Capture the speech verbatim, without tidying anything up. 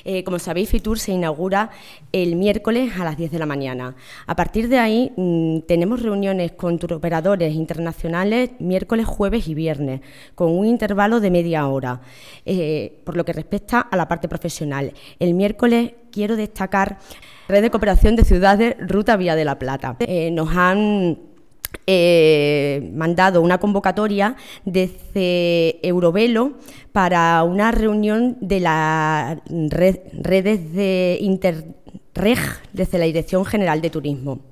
Eh, como sabéis, Fitur se inaugura el miércoles a las diez de la mañana. A partir de ahí mmm, tenemos reuniones con turoperadores internacionales miércoles, jueves y viernes, con un intervalo de media hora. Eh, por lo que respecta a la parte profesional, el miércoles quiero destacar Red de Cooperación de Ciudades Ruta Vía de la Plata. Eh, nos han Eh, mandado una convocatoria desde Eurovelo para una reunión de las red, redes de Interreg desde la Dirección General de Turismo.